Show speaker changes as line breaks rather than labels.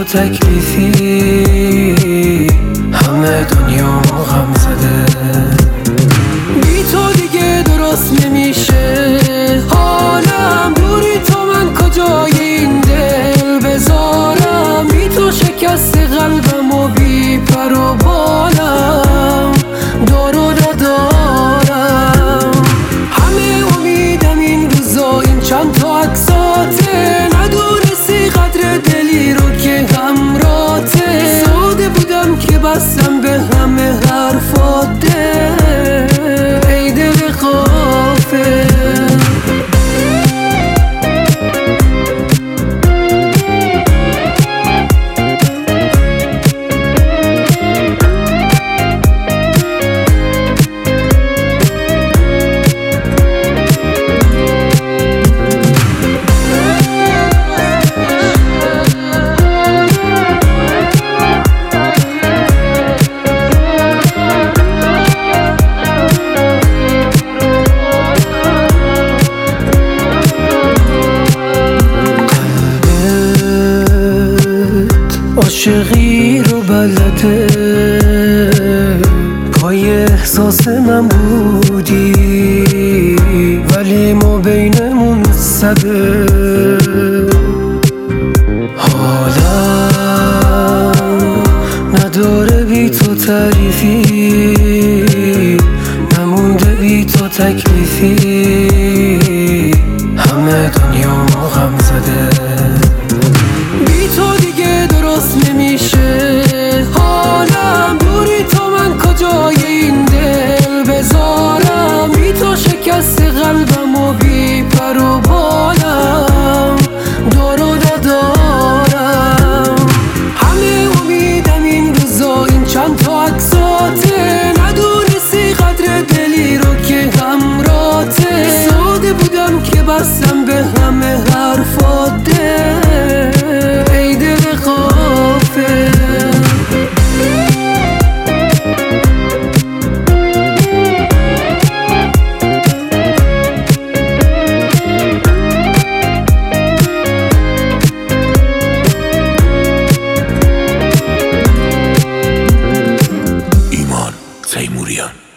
تکلیفی همه دنیا غم زده. بی تو دیگه درست نمیشه حالم، دوری تو من کجای این دل بذارم. بی تو شکست قلبم و بی پر و بالم دار و ندارم. همه امیدم این روزا این چند تا عکساته، ندونستی قدر دلی رو که همراته. ساده بودم که بستم به همه حرفاته، ای دل غافل. عاشقی رو بلده، پای احساس من بودی ولی ما بینمون صده. حالم نداره بی تو تعریفی، نمونده بی تو تکلیفی همه دنیا غم زده. بی تو دیگه درست نمیشه حالم، دوری تو من کجای این دل بذارم. بی تو شکست قلبم و بی پر و بالم دار و ندارم. همه امیدم این روزا این چند تا عکساته، ندونستی قدر دلی رو که همراته. ساده بودم که بستم به همه حرفاته، ای دل غافل.
ایمان تیموریان.